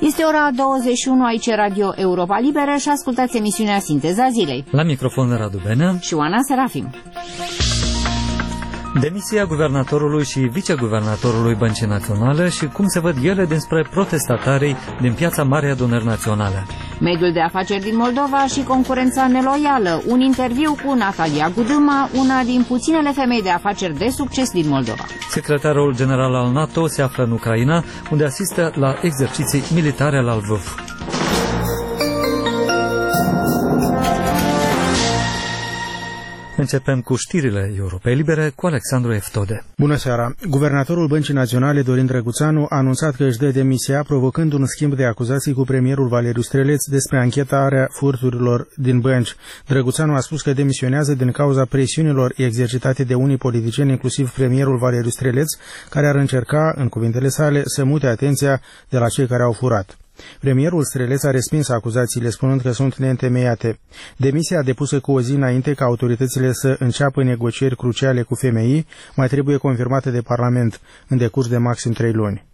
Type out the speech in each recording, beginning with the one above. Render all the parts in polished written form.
Este ora 21 aici Radio Europa Liberă și ascultați emisiunea Sinteza Zilei. La microfon Radu Benea și Oana Serafim. Demisia guvernatorului și viceguvernatorului Băncii Naționale și cum se văd ele dinspre protestatarii din Piața Marii Adunări Naționale. Mediul de afaceri din Moldova și concurența neloială. Un interviu cu Natalia Guduma, una din puținele femei de afaceri de succes din Moldova. Secretarul general al NATO se află în Ucraina, unde asistă la exerciții militare la Lvov. Începem cu știrile Europei Libere cu Alexandru Eftode. Bună seara! Guvernatorul Băncii Naționale, Dorin Drăguțanu, a anunțat că își dă demisia, provocând un schimb de acuzații cu premierul Valeriu Streleț despre anchetarea furturilor din bănci. Drăguțanu a spus că demisionează din cauza presiunilor exercitate de unii politicieni, inclusiv premierul Valeriu Streleț, care ar încerca, în cuvintele sale, să mute atenția de la cei care au furat. Premierul Streleț a respins acuzațiile, spunând că sunt neîntemeiate. Demisia depusă cu o zi înainte ca autoritățile să înceapă negocieri cruciale cu FMI mai trebuie confirmată de Parlament în decurs de maxim 3 luni.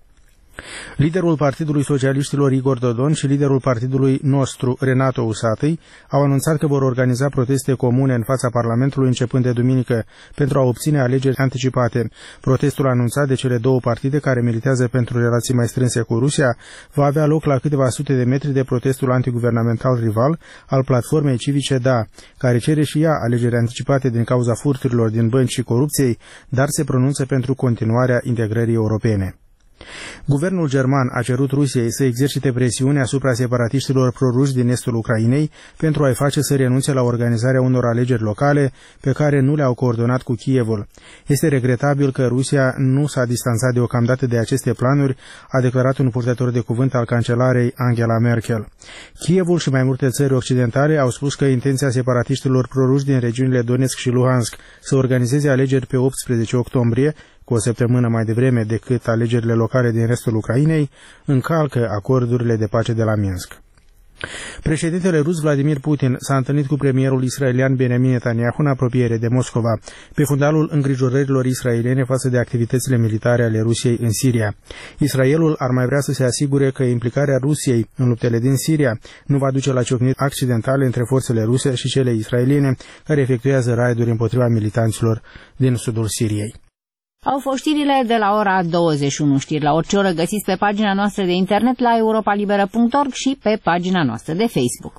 Liderul Partidului Socialiștilor Igor Dodon și liderul partidului nostru Renato Usatăi au anunțat că vor organiza proteste comune în fața Parlamentului începând de duminică pentru a obține alegeri anticipate. Protestul anunțat de cele două partide care militează pentru relații mai strânse cu Rusia va avea loc la câteva sute de metri de protestul antiguvernamental rival al platformei civice DA, care cere și ea alegeri anticipate din cauza furturilor din bănci și corupției, dar se pronunță pentru continuarea integrării europene. Guvernul german a cerut Rusiei să exercite presiune asupra separatiștilor proruși din estul Ucrainei pentru a-i face să renunțe la organizarea unor alegeri locale pe care nu le-au coordonat cu Kievul. Este regretabil că Rusia nu s-a distanțat deocamdată de aceste planuri, a declarat un purtător de cuvânt al cancelarei Angela Merkel. Kievul și mai multe țări occidentale au spus că intenția separatiștilor proruși din regiunile Donetsk și Luhansk să organizeze alegeri pe 18 octombrie, cu o săptămână mai devreme decât alegerile locale din restul Ucrainei, încalcă acordurile de pace de la Minsk. Președintele rus Vladimir Putin s-a întâlnit cu premierul israelian Benjamin Netanyahu în apropiere de Moscova, pe fundalul îngrijorărilor israeliene față de activitățile militare ale Rusiei în Siria. Israelul ar mai vrea să se asigure că implicarea Rusiei în luptele din Siria nu va duce la ciocniri accidentale între forțele ruse și cele israeliene care efectuează raiduri împotriva militanților din sudul Siriei. Au fost știrile de la ora 21. Știri la orice oră găsiți pe pagina noastră de internet la europalibera.org și pe pagina noastră de Facebook.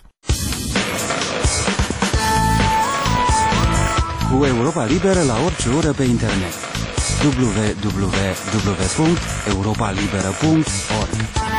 Cu Europa Liberă la orice oră pe internet. www.europalibera.org.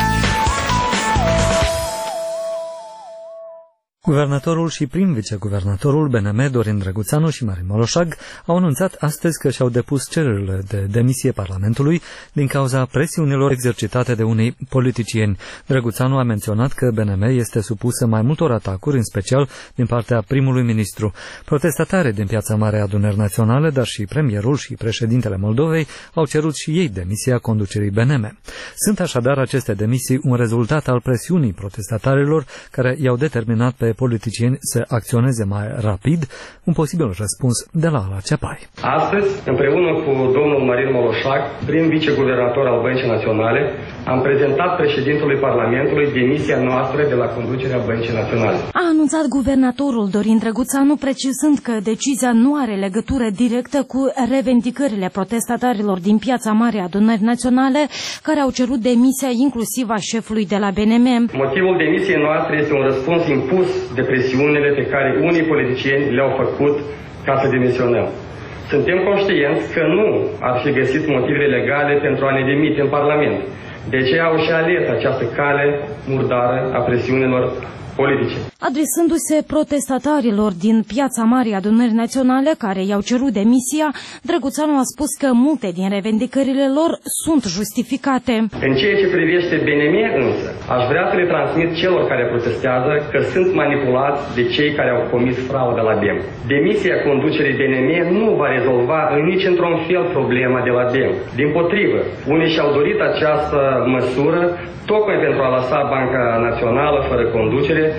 Guvernatorul și prim viceguvernatorul BNM, Dorin Drăguțanu și Marin Moloșag, au anunțat astăzi că și-au depus cererile de demisie Parlamentului din cauza presiunilor exercitate de unei politicieni. Drăguțanu a menționat că BNM este supusă mai multor atacuri, în special din partea primului ministru. Protestatarii din Piața Mare Adunări Naționale, dar și premierul și președintele Moldovei au cerut și ei demisia conducerii BNM. Sunt așadar aceste demisii un rezultat al presiunii protestatarilor care i-au determinat pe politicieni să acționeze mai rapid, un posibil răspuns de la Ala Cepai. Astăzi, împreună cu domnul Marin Moloșag, prim viceguvernator al Băncii Naționale, am prezentat președintelui Parlamentului demisia noastră de la conducerea Băncii Naționale. A anunțat guvernatorul Dorin Drăguțanu, precizând că decizia nu are legătură directă cu revendicările protestatarilor din Piața Mare Adunări Naționale, care au cerut demisia inclusiv a șefului de la BNM. Motivul demisiei noastre este un răspuns impus de presiunile pe care unii politicieni le-au făcut ca să demisionăm. Suntem conștienți că nu ar fi găsit motive legale pentru a ne demite în Parlament. De aceea au și ales această cale murdară a presiunilor politice. Adresându-se protestatarilor din Piața Marii Adunări Naționale care i-au cerut demisia, Drăguțanu a spus că multe din revendicările lor sunt justificate. În ceea ce privește BNM însă, aș vrea să le transmit celor care protestează că sunt manipulați de cei care au comis fraudă la BEM. Demisia conducerii BNM nu va rezolva nici într-un fel problema de la BEM. Dimpotrivă, unii și-au dorit această măsură tocmai pentru a lăsa Banca Națională fără conducere și a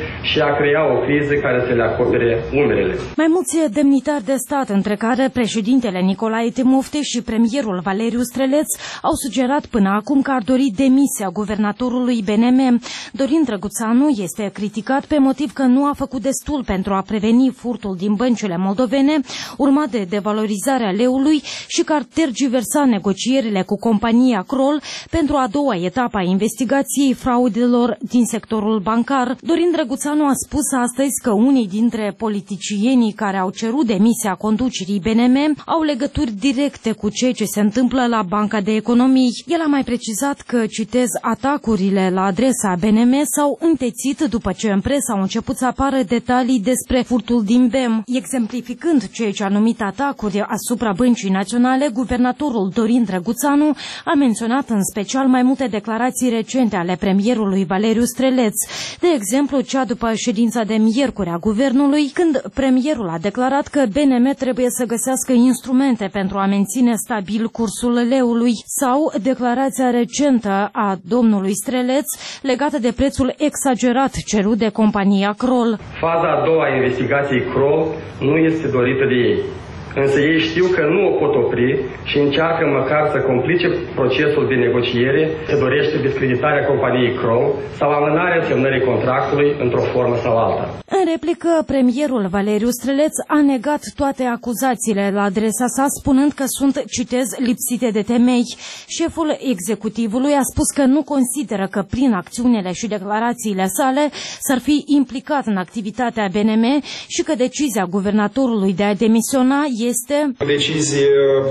a crea o criză care să le acopere umerele. Mai mulți demnitari de stat, între care președintele Nicolae Timofte și premierul Valeriu Streleț, au sugerat până acum că ar dori demisia guvernatorului BNM. Dorin Drăguțanu este criticat pe motiv că nu a făcut destul pentru a preveni furtul din băncile moldovene, urmat de devalorizarea leului, și că ar tergiversa negocierile cu compania Kroll pentru a doua etapă a investigației fraudelor din sectorul bancar. Dorin Drăguțanu a spus astăzi că unii dintre politicienii care au cerut demisia conducerii BNM au legături directe cu ceea ce se întâmplă la Banca de Economii. El a mai precizat că, citez, atacurile la adresa BNM s-au întețit după ce în presă au început să apară detalii despre furtul din BEM. Exemplificând ceea ce a numit atacuri asupra Băncii Naționale, guvernatorul Dorin Drăguțanu a menționat în special mai multe declarații recente ale premierului Valeriu Streleț. De exemplu, cea după ședința de miercuri a guvernului, când premierul a declarat că BNM trebuie să găsească instrumente pentru a menține stabil cursul leului, sau declarația recentă a domnului Streleț legată de prețul exagerat cerut de compania Kroll. Faza a doua a investigației Kroll nu este dorită de ei. Însă ei știu că nu o pot opri și încearcă măcar să complice procesul de negociere. Se dorește discreditarea companiei Kroll sau amânarea semnării contractului într-o formă sau alta. În replică, premierul Valeriu Streleț a negat toate acuzațiile la adresa sa, spunând că sunt, citez, lipsite de temei. Șeful executivului a spus că nu consideră că prin acțiunile și declarațiile sale s-ar fi implicat în activitatea BNM și că decizia guvernatorului de a demisiona este o decizie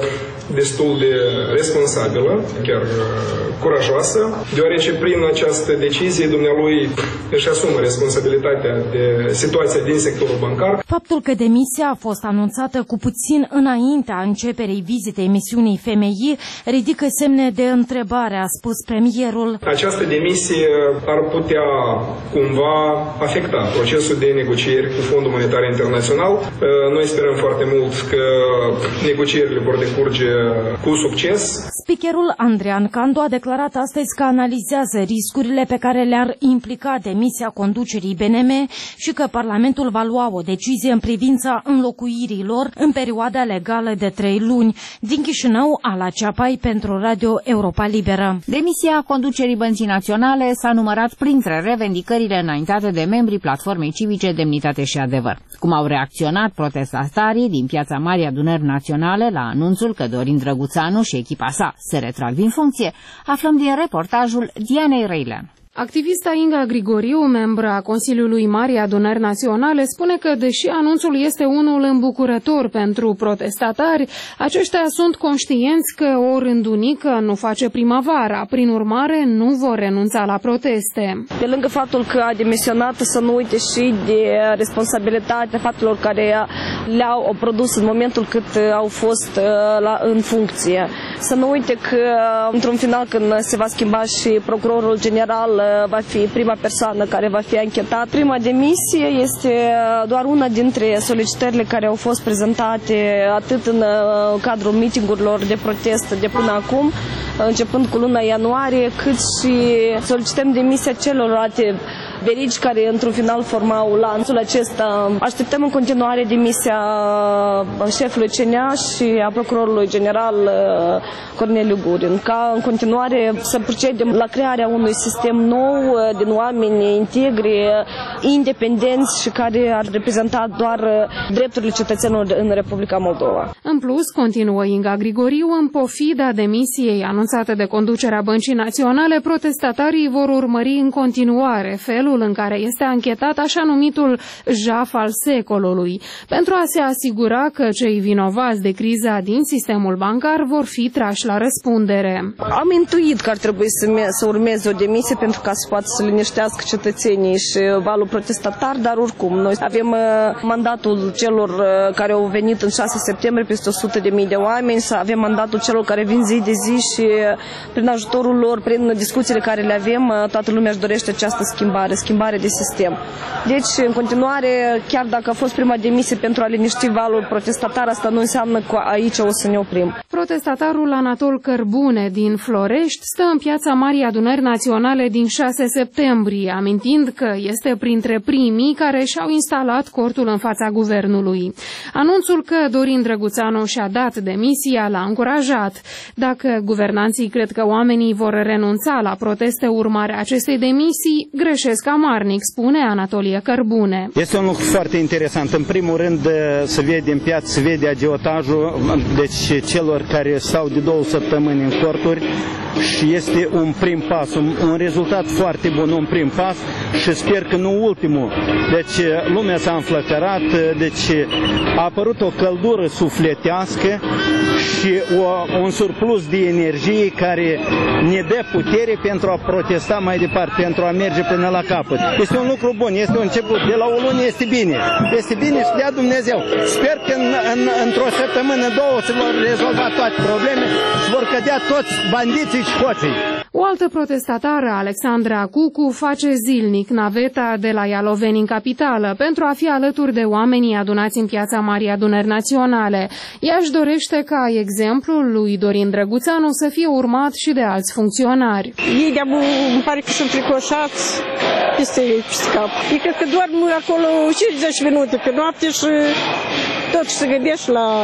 destul de responsabilă, chiar curajoasă, deoarece prin această decizie dumnealui își asumă responsabilitatea de situația din sectorul bancar. Faptul că demisia a fost anunțată cu puțin înaintea începerii vizitei misiunii FMI ridică semne de întrebare, a spus premierul. Această demisie ar putea cumva afecta procesul de negocieri cu Fondul Monetar Internațional. Noi sperăm foarte mult că negocierile vor decurge cu succes. Speakerul Andrean Candu a declarat astăzi că analizează riscurile pe care le-ar implica demisia conducerii BNM și că Parlamentul va lua o decizie în privința înlocuirii lor în perioada legală de 3 luni. Din Chișinău, Ala Ceapai pentru Radio Europa Liberă. Demisia conducerii Băncii Naționale s-a numărat printre revendicările înaintate de membrii Platformei Civice Demnitate și Adevăr. Cum au reacționat protestatarii din Piața Marii Adunări Naționale la anunțul că Dorin Drăguțanu și echipa sa se retrag din funcție, aflăm din reportajul Dianei Reilean. Activista Inga Grigoriu, membra a Consiliului Marii Adunări Naționale, spune că, deși anunțul este unul îmbucurător pentru protestatari, aceștia sunt conștienți că o rândunică nu face primăvara, prin urmare nu vor renunța la proteste. Pe lângă faptul că a demisionat, să nu uite și de responsabilitatea faptelor care le-au produs în momentul cât au fost în funcție. Să nu uite că, într-un final, când se va schimba și procurorul general, va fi prima persoană care va fi anchetat. Prima demisie este doar una dintre solicitările care au fost prezentate atât în cadrul mitingurilor de protest de până acum, începând cu luna ianuarie, cât și solicităm demisia celorlalte verigi care într-un final formau lanțul acesta. Așteptăm în continuare demisia șefului CNA și a procurorului general Corneliu Gurin, ca în continuare să procedem la crearea unui sistem nou din oameni integri, independenți și care ar reprezenta doar drepturile cetățenilor în Republica Moldova. În plus, continuă Inga Grigoriu, în pofida demisiei anunțate de conducerea Băncii Naționale, protestatarii vor urmări în continuare felul în care este anchetat așa numitul jaf al secolului, pentru a se asigura că cei vinovați de criza din sistemul bancar vor fi trași la răspundere. Am intuit că ar trebui să urmeze o demisie pentru ca să poată să liniștească cetățenii și valul protestatar, dar oricum noi avem mandatul celor care au venit în 6 septembrie, peste 100.000 de oameni, să avem mandatul celor care vin zi de zi și prin ajutorul lor, prin discuțiile care le avem, toată lumea își dorește această schimbare de sistem. Deci, în continuare, chiar dacă a fost prima demisie pentru a liniști valul protestatar, asta nu înseamnă că aici o să ne oprim. Protestatarul Anatol Cărbune din Florești stă în piața Marii Adunări Naționale din 6 septembrie, amintind că este printre primii care și-au instalat cortul în fața guvernului. Anunțul că Dorin Drăguțanu și-a dat demisia l-a încurajat. Dacă guvernanții cred că oamenii vor renunța la proteste urmare acestei demisii, greșesc amarnic, spune Anatolie Cărbune. Este un lucru foarte interesant. În primul rând se vede în piață, se vede agiotajul, deci celor care stau de 2 săptămâni în corturi, și este un prim pas, un rezultat foarte bun, un prim pas și sper că nu ultimul. Deci lumea s-a înflăcărat, deci a apărut o căldură sufletească și un surplus de energie care ne dă putere pentru a protesta mai departe, pentru a merge până la capăt. Este un lucru bun, este un început. De la o lună este bine. Este bine și dea Dumnezeu. Sper că într-o săptămână, 2 se vor rezolva toate probleme și vor cădea toți bandiții și hoții. O altă protestatară, Alexandra Cucu, face zilnic naveta de la Ialoveni în capitală pentru a fi alături de oamenii adunați în piața Marii Adunări Naționale. Ea își dorește ca exemplul lui Dorin Drăguțanu să fie urmat și de alți funcționari. Ei îmi pare că sunt fricoșați peste ei, peste cap. E că dorm acolo 50 minute pe noapte și totuși se gândesc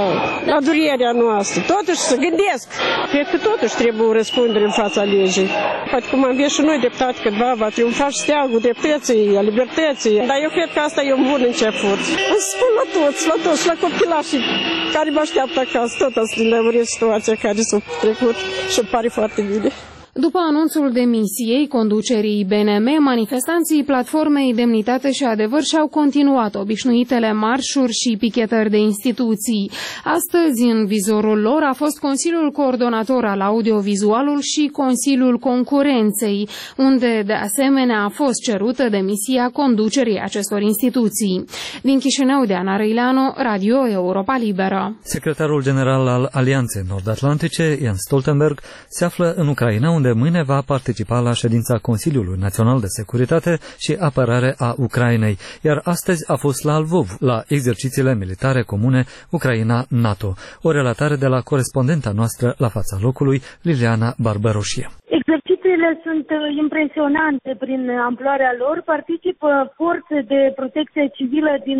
la durerea noastră, totuși se gândesc. Cred că totuși trebuie o răspundere în fața legii. Poate cum am văzut și noi dreptate cândva, va triumfa și steagul dreptății, a libertății. Dar eu cred că asta e un bun început. Îți spun la toți, la copilașii care mă așteaptă acasă, tot să lămuresc situația care s-a trecut și îmi pare foarte bine. După anunțul demisiei conducerii BNM, manifestanții Platformei Demnitate și Adevăr și-au continuat obișnuitele marșuri și pichetări de instituții. Astăzi, în vizorul lor a fost Consiliul Coordonator al Audiovizualul și Consiliul Concurenței, unde, de asemenea, a fost cerută demisia conducerii acestor instituții. Din Chișinău, Diana Răileanu, Radio Europa Liberă. Secretarul general al Alianței Nord-Atlantice, Jens Stoltenberg, se află în Ucraina, unde mâine va participa la ședința Consiliului Național de Securitate și Apărare a Ucrainei, iar astăzi a fost la Lvov, la exercițiile militare comune Ucraina-NATO. O relatare de la corespondenta noastră la fața locului, Liliana Barbaroșie. Exercițiile sunt impresionante prin amploarea lor. Participă forțe de protecție civilă din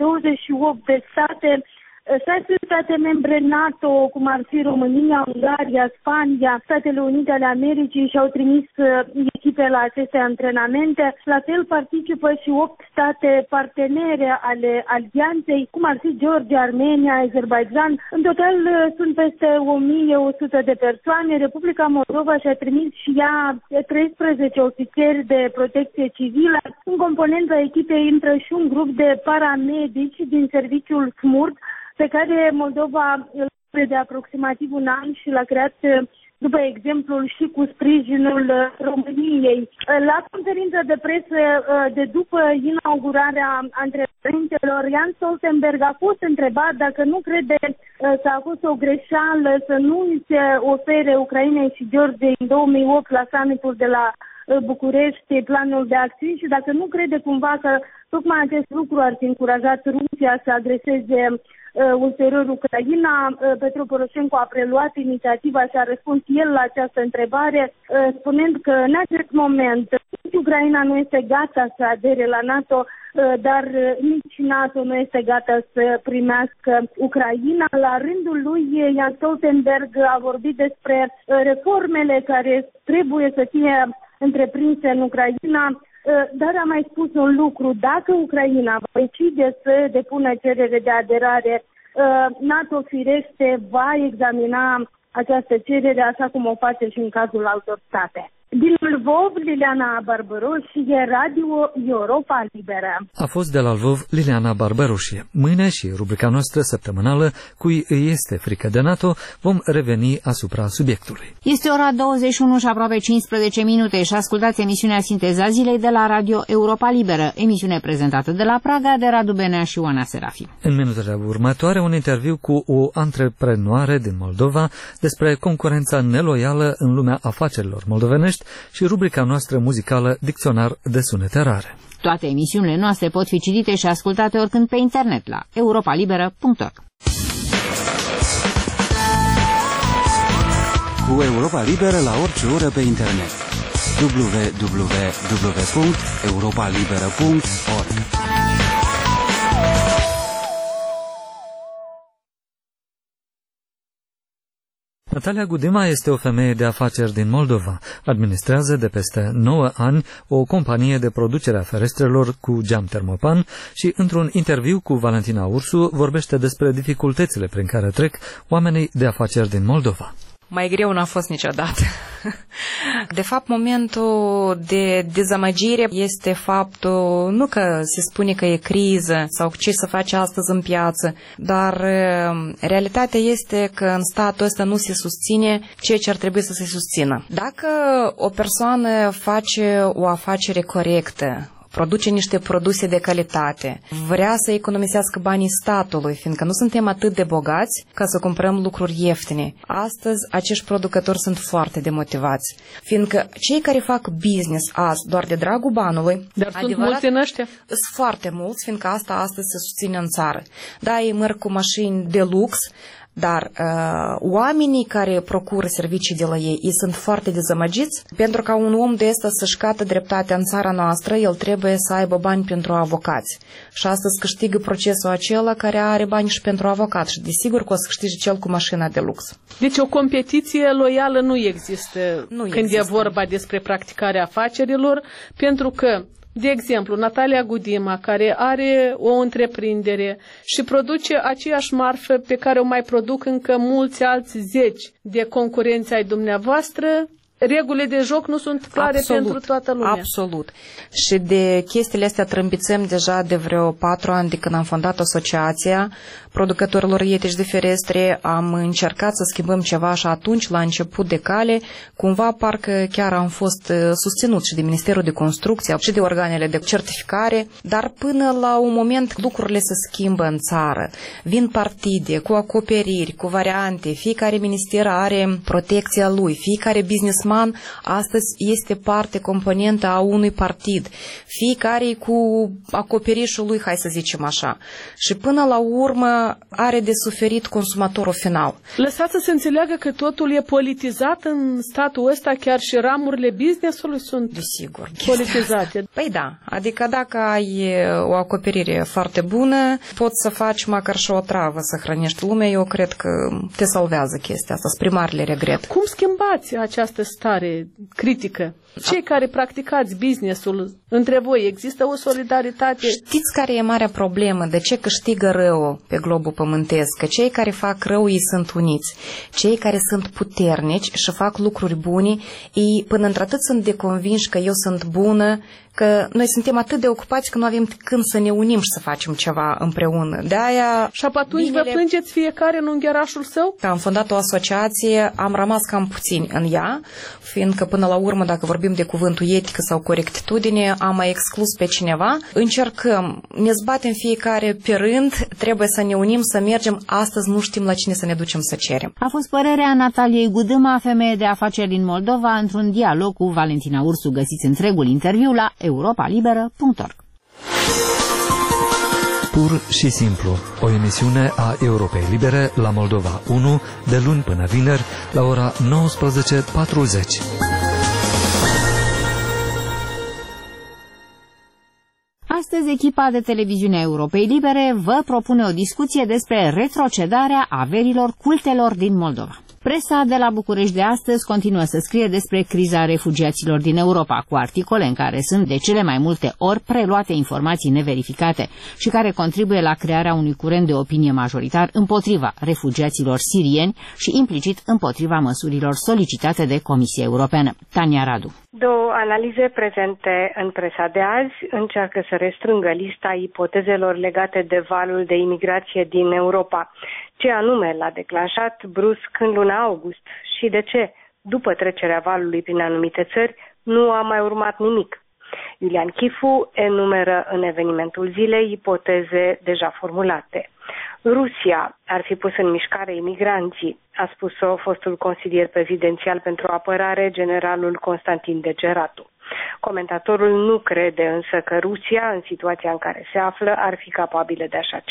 28 de state, 6 state membre NATO, cum ar fi România, Ungaria, Spania, Statele Unite ale Americii, și-au trimis echipe la aceste antrenamente. La fel participă și 8 state partenere ale alianței, cum ar fi Georgia, Armenia, Azerbaijan. În total sunt peste 1100 de persoane. Republica Moldova și-a trimis și ea 13 ofițeri de protecție civilă. În componența echipei intră și un grup de paramedici din serviciul SMURD, pe care Moldova îl are de aproximativ un an și l-a creat după exemplul și cu sprijinul României. La conferința de presă de după inaugurarea antrenamentelor, Jens Stoltenberg a fost întrebat dacă nu crede că a fost o greșeală să nu îi se ofere Ucrainei și Georgiei în 2008 la summitul de la București planul de acțiuni și dacă nu crede cumva că tocmai acest lucru ar fi încurajat Rusia să agreseze ulterior Ucraina. Petro Poroșenko a preluat inițiativa și a răspuns el la această întrebare, spunând că în acest moment nici Ucraina nu este gata să adere la NATO, dar nici NATO nu este gata să primească Ucraina. La rândul lui, Jens Stoltenberg a vorbit despre reformele care trebuie să fie întreprinse în Ucraina, dar a mai spus un lucru: dacă Ucraina va decide să depună cerere de aderare, NATO firește va examina această cerere așa cum o face și în cazul altor state. Din Lvov, Liliana Barbaroșie, Radio Europa Liberă. A fost de la Lvov Liliana Barbaroșie. Mâine și rubrica noastră săptămânală, Cui îi este frică de NATO, vom reveni asupra subiectului. Este ora 21 și aproape 15 minute și ascultați emisiunea Sinteza Zilei de la Radio Europa Liberă, emisiune prezentată de la Praga de Radu Benea și Oana Serafim. În minutele următoare, un interviu cu o antreprenoare din Moldova despre concurența neloială în lumea afacerilor moldovenești și rubrica noastră muzicală Dicționar de sunete rare. Toate emisiunile noastre pot fi citite și ascultate oricând pe internet la europalibera.org. cu Europa Liberă la orice oră pe internet. www.europalibera.org. Natalia Gudima este o femeie de afaceri din Moldova. Administrează de peste 9 ani o companie de producere a ferestrelor cu geam termopan și, într-un interviu cu Valentina Ursu, vorbește despre dificultățile prin care trec oamenii de afaceri din Moldova. Mai greu n-a fost niciodată. De fapt, momentul de dezamăgire este faptul, nu că se spune că e criză sau ce să face astăzi în piață, dar realitatea este că în statul ăsta nu se susține ceea ce ar trebui să se susțină. Dacă o persoană face o afacere corectă, produce niște produse de calitate, vrea să economisească banii statului, fiindcă nu suntem atât de bogați ca să cumpărăm lucruri ieftine. Astăzi, acești producători sunt foarte demotivați, fiindcă cei care fac business azi doar de dragul banului, dar sunt mulți în ăștia? Sunt foarte mulți, fiindcă asta astăzi se susține în țară. Da, ei merg cu mașini de lux, dar oamenii care procură servicii de la ei sunt foarte dezamăgiți, pentru ca un om de ăsta să-și cată dreptatea în țara noastră, el trebuie să aibă bani pentru avocați. Și astăzi câștigă procesul acela care are bani și pentru avocat și desigur că o să câștige cel cu mașina de lux. Deci o competiție loială nu există când e vorba despre practicarea afacerilor, pentru că de exemplu, Natalia Gudima, care are o întreprindere și produce aceeași marfă pe care o mai produc încă mulți alți 10 de concurenți ai dumneavoastră, regulile de joc nu sunt clare pentru toată lumea. Absolut. Și de chestiile astea trâmbițăm deja de vreo 4 ani de când am fondat asociația producătorilor etici de ferestre. Am încercat să schimbăm ceva și atunci, la început de cale, cumva parcă chiar am fost susținut și de Ministerul de Construcție și de organele de certificare, dar până la un moment lucrurile se schimbă în țară. Vin partide cu acoperiri, cu variante, fiecare minister are protecția lui, fiecare businessman astăzi este parte componentă a unui partid, fiecare cu acoperișul lui, hai să zicem așa. Și până la urmă are de suferit consumatorul final. Lăsați să se înțeleagă că totul e politizat în statul ăsta, chiar și ramurile business-ului sunt politizate. Păi da, adică dacă ai o acoperire foarte bună, poți să faci măcar și o travă să hrănești lumea, eu cred că te salvează chestia asta, spre marele regret. Cum schimbați această stare critică? Cei care practicați business-ul, între voi există o solidaritate? Știți care e marea problemă? De ce câștigă rău pe globul pământesc? Că cei care fac rău ei sunt uniți. Cei care sunt puternici și fac lucruri bune, ei până într-atât sunt de convinși că eu sunt bună, că noi suntem atât de ocupați că nu avem când să ne unim și să facem ceva împreună. De-aia și atunci vă plângeți fiecare în ungherașul său? Am fondat o asociație, am rămas cam puțini în ea, fiindcă până la urmă, dacă vorbim de cuvântul etică sau corectitudine, am mai exclus pe cineva. Încercăm, ne zbatem fiecare pe rând, trebuie să ne unim, să mergem. Astăzi nu știm la cine să ne ducem să cerem. A fost părerea Nataliei Gudima, femeie de afaceri din Moldova, într-un dialog cu Valentina Ursu. Găsiți întregul interviu la europalibera.org. Pur și simplu, o emisiune a Europei Libere la Moldova 1, de luni până vineri, la ora 19:40. Astăzi, echipa de televiziune a Europei Libere vă propune o discuție despre retrocedarea averilor cultelor din Moldova. Presa de la București de astăzi continuă să scrie despre criza refugiaților din Europa, cu articole în care sunt de cele mai multe ori preluate informații neverificate și care contribuie la crearea unui curent de opinie majoritar împotriva refugiaților sirieni și implicit împotriva măsurilor solicitate de Comisia Europeană. Tania Radu. Două analize prezente în presa de azi încearcă să restrângă lista ipotezelor legate de valul de imigrație din Europa. Ce anume l-a declanșat brusc în luna august și de ce, după trecerea valului prin anumite țări, nu a mai urmat nimic. Iulian Chifu enumeră în evenimentul zilei ipoteze deja formulate. Rusia ar fi pus în mișcare imigranții, a spus-o fostul consilier prezidențial pentru apărare, generalul Constantin Degeratu. Comentatorul nu crede însă că Rusia, în situația în care se află, ar fi capabilă de așa ceva.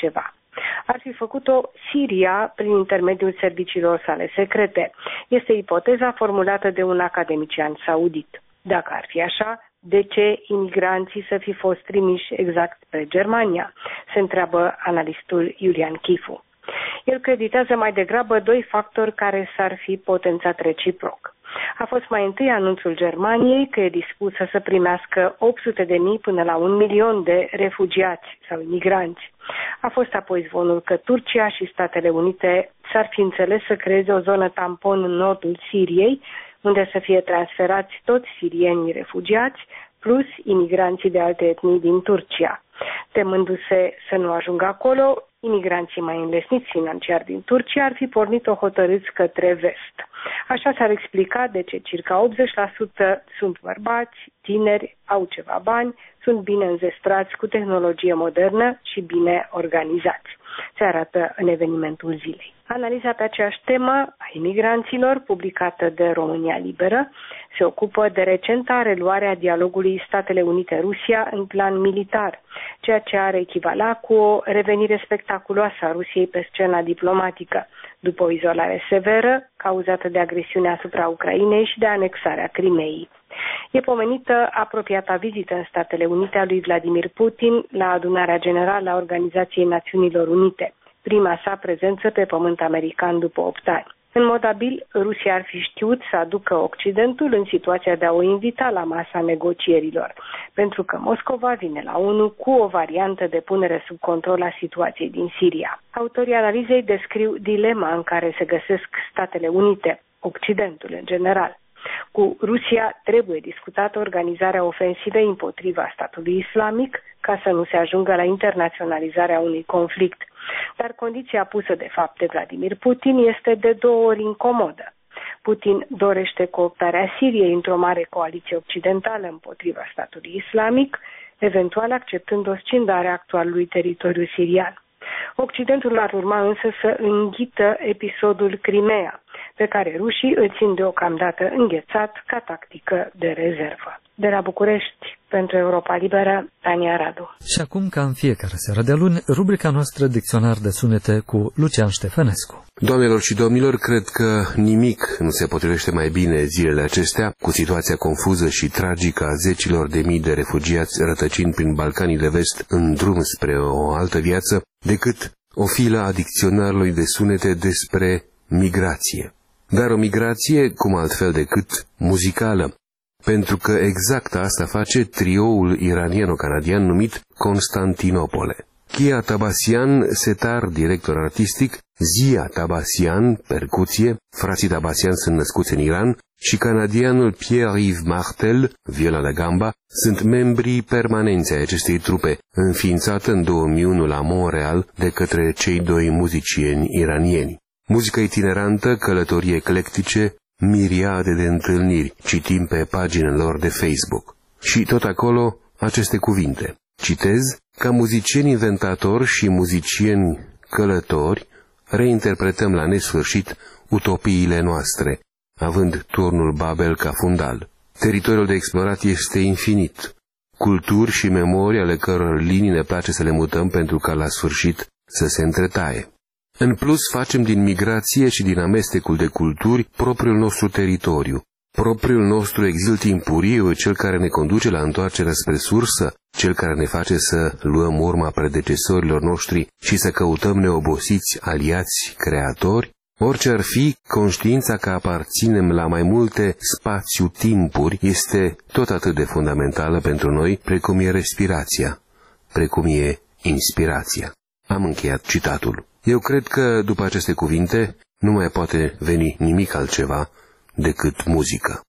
Ar fi făcut-o Siria prin intermediul serviciilor sale secrete. Este ipoteza formulată de un academician saudit. Dacă ar fi așa, de ce imigranții să fi fost trimiși exact spre Germania? Se întreabă analistul Iulian Chifu. El creditează mai degrabă doi factori care s-ar fi potențat reciproc. A fost mai întâi anunțul Germaniei că e dispusă să primească 800.000 până la 1 milion de refugiați sau imigranți. A fost apoi zvonul că Turcia și Statele Unite s-ar fi înțeles să creeze o zonă tampon în nordul Siriei, unde să fie transferați toți sirienii refugiați, plus imigranții de alte etnii din Turcia. Temându-se să nu ajungă acolo, imigranții mai înlesniți financiar din Turcia ar fi pornit-o hotărâți către vest. Așa s-ar explica de ce circa 80% sunt bărbați, tineri, au ceva bani, sunt bine înzestrați cu tehnologie modernă și bine organizați. Se arată în evenimentul zilei. Analiza pe aceeași temă a imigranților, publicată de România Liberă, se ocupă de recenta reluare a dialogului Statele Unite-Rusia în plan militar, ceea ce ar echivala cu o revenire spectaculoasă a Rusiei pe scena diplomatică, după o izolare severă cauzată de agresiunea asupra Ucrainei și de anexarea Crimeei. E pomenită apropiata vizită în Statele Unite a lui Vladimir Putin la adunarea generală a Organizației Națiunilor Unite, prima sa prezență pe pământ american după 8 ani. În mod abil, Rusia ar fi știut să aducă Occidentul în situația de a o invita la masa negocierilor, pentru că Moscova vine la ONU cu o variantă de punere sub control a situației din Siria. Autorii analizei descriu dilema în care se găsesc Statele Unite, Occidentul în general. Cu Rusia trebuie discutată organizarea ofensivei împotriva statului islamic ca să nu se ajungă la internaționalizarea unui conflict. Dar condiția pusă de fapt de Vladimir Putin este de 2 ori incomodă. Putin dorește cooptarea Siriei într-o mare coaliție occidentală împotriva statului islamic, eventual acceptând o scindare a actualului teritoriu sirian. Occidentul ar urma însă să înghită episodul Crimea, pe care rușii îl țin deocamdată înghețat ca tactică de rezervă. De la București, pentru Europa Liberă, Tania Radu. Și acum, ca în fiecare seară de luni, rubrica noastră Dicționar de sunete cu Lucian Ștefănescu. Doamnelor și domnilor, cred că nimic nu se potrivește mai bine zilele acestea cu situația confuză și tragică a zecilor de mii de refugiați rătăcind prin Balcanii de Vest în drum spre o altă viață, decât o filă a dicționarului de sunete despre migrație. Dar o migrație, cum altfel decât muzicală, pentru că exact asta face trioul iranieno-canadian numit Constantinopole. Kia Tabasian, setar, director artistic, Zia Tabasian, percuție, frații Tabasian sunt născuți în Iran, și canadianul Pierre-Yves Martel, viola de gamba, sunt membrii permanenți ai acestei trupe, înființată în 2001 la Montreal de către cei doi muzicieni iranieni. Muzică itinerantă, călătorii eclectice, miriade de întâlniri, citim pe paginile lor de Facebook. Și tot acolo aceste cuvinte. Citez: ca muzicieni inventatori și muzicieni călători, reinterpretăm la nesfârșit utopiile noastre, având turnul Babel ca fundal. Teritoriul de explorat este infinit, culturi și memorii ale căror linii ne place să le mutăm pentru ca la sfârșit să se întretaie. În plus, facem din migrație și din amestecul de culturi propriul nostru teritoriu. Propriul nostru exil timpuriu, cel care ne conduce la întoarcerea spre sursă, cel care ne face să luăm urma predecesorilor noștri și să căutăm neobosiți aliați creatori. Orice ar fi, conștiința că aparținem la mai multe spațiu-timpuri este tot atât de fundamentală pentru noi, precum e respirația, precum e inspirația. Am încheiat citatul. Eu cred că, după aceste cuvinte, nu mai poate veni nimic altceva decât muzică.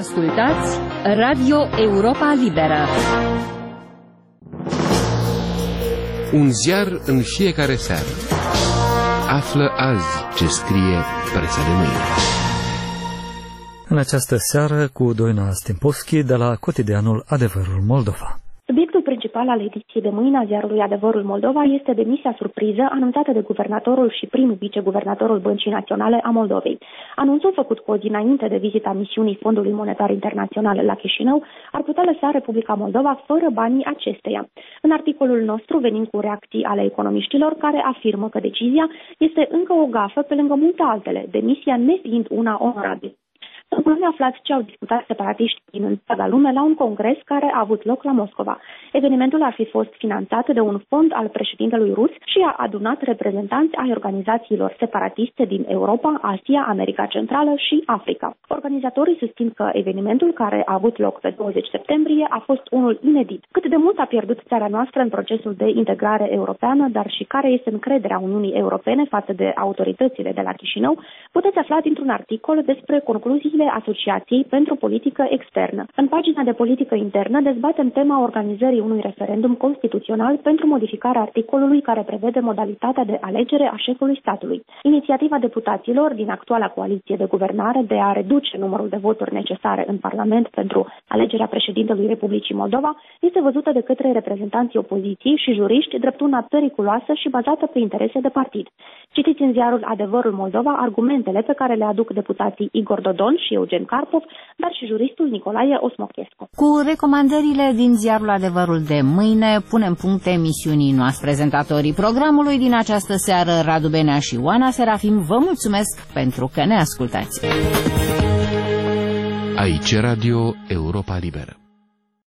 Ascultați Radio Europa Liberă. Un ziar în fiecare seară. Află azi ce scrie presa de mâine. În această seară cu Doina Stimpovski de la cotidianul Adevărul Moldova. Subiectul principal al ediției de mâine a ziarului Adevărul Moldova este demisia surpriză anunțată de guvernatorul și prim viceguvernatorul Băncii Naționale a Moldovei. Anunțul făcut cu o zi înainte de vizita misiunii Fondului Monetar Internațional la Chișinău ar putea lăsa Republica Moldova fără banii acesteia. În articolul nostru venim cu reacții ale economiștilor care afirmă că decizia este încă o gafă pe lângă multe altele, demisia nefiind una onorabilă. În aflați ce au discutat separatiști din întreaga lume la un congres care a avut loc la Moscova. Evenimentul ar fi fost finanțat de un fond al președintelui rus și a adunat reprezentanți ai organizațiilor separatiste din Europa, Asia, America Centrală și Africa. Organizatorii susțin că evenimentul care a avut loc pe 20 septembrie a fost unul inedit. Cât de mult a pierdut țara noastră în procesul de integrare europeană, dar și care este încrederea Uniunii Europene față de autoritățile de la Chișinău, puteți afla dintr-un articol despre concluziile Asociației pentru Politică Externă. În pagina de politică internă dezbatem tema organizării unui referendum constituțional pentru modificarea articolului care prevede modalitatea de alegere a șefului statului. Inițiativa deputaților din actuala coaliție de guvernare de a reduce numărul de voturi necesare în Parlament pentru alegerea președintelui Republicii Moldova este văzută de către reprezentanții opoziției și juriști drept una periculoasă și bazată pe interese de partid. Citiți în ziarul Adevărul Moldova argumentele pe care le aduc deputații Igor Dodon și Eugen Karpov, dar și juristul Nicolae Osmochescu. Cu recomandările din ziarul Adevărul de mâine punem punct emisiunii noastre. Prezentatorii programului din această seară, Radu Benea și Oana Serafim, vă mulțumesc pentru că ne ascultați. Aici Radio Europa Liberă.